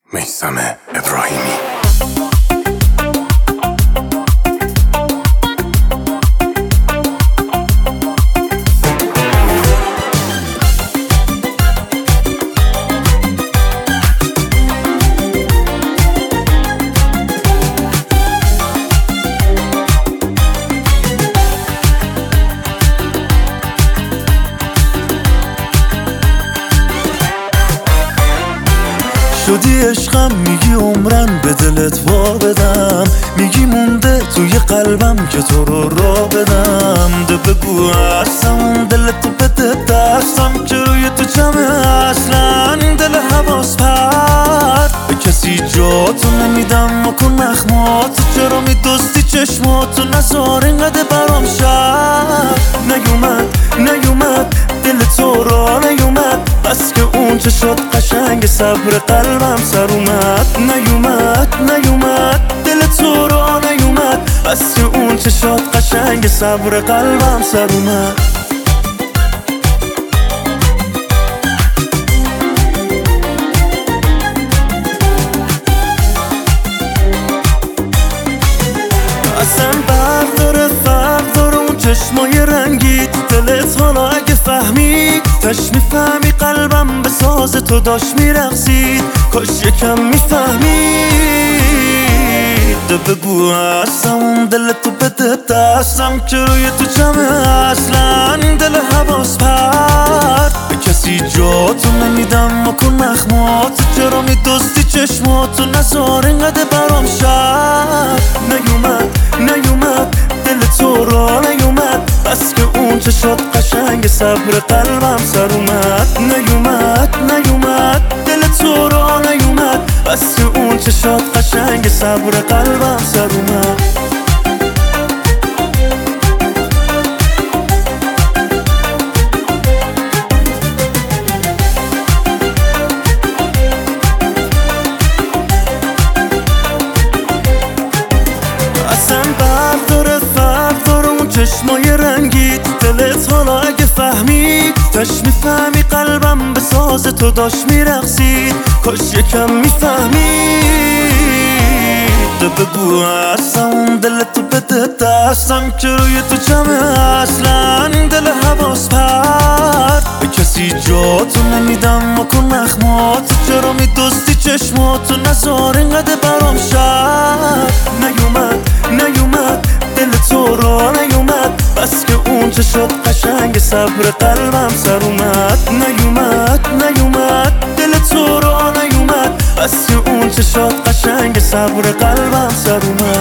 میثم ابراهیمی. شدی عشقم، میگی عمرن به دلت وا بدم، میگی مونده توی قلبم که تو رو را بدم. ده بگو هستم دلتو بده دستم که روی تو جمعه اصلا دل حواس پرد به کسی جاتو نمیدم. مکن نخماتو چرا میدستی چشماتو نزار اینقدر برام شد. نیومد دل تو را نیومد، بس که اون چه شد قشنگ صبر قلبم سر اومد. نیومد دل تو را نیومد، بس که اون چه شد قشنگ صبر قلبم سر اومد. اصلا فرق داره اون چشمای رنگی تو دلت. حالا اگه فهمی تش میفهمی قلبم به ساز تو داشت میرقصید. کاش یکم میفهمید. ده بگو هستم دلتو بده دستم که روی تو جمعه اصلا دل حواس پرد به کسی جاتو نمیدم. مکن نخماتو چرا میدستی چشماتو نزار اینقدر برام شد. نیومد دل تو را نیومد، بس که اون چه شد قشنگ صبر قلبم سر اومد. نیومد دل تو را نیومد، بس که اون چه شد قشنگ صبر قلبم سر اومد. اصلا فرق داره اون چشمای رنگی تو دلت. حالا اگه فهمی تش میفهمی قلبم به ساز تو داشت میرقصید. کاش یکم میفهمید. ده بگو هستم دلتو بده دستم که روی تو جمعه اصلا دل حواس پرد به کسی جاتو نمیدم. مکن نخماتو چرا میدستی چشماتو نزار اینقدر برام شد. نیومد دل تو را نیومد، بس که اون چه شد قشنگ صبر قلبم سر اومد. نیومد دل تو را نیومد، بس که اون چه شد قشنگ صبر قلبم سر اومد.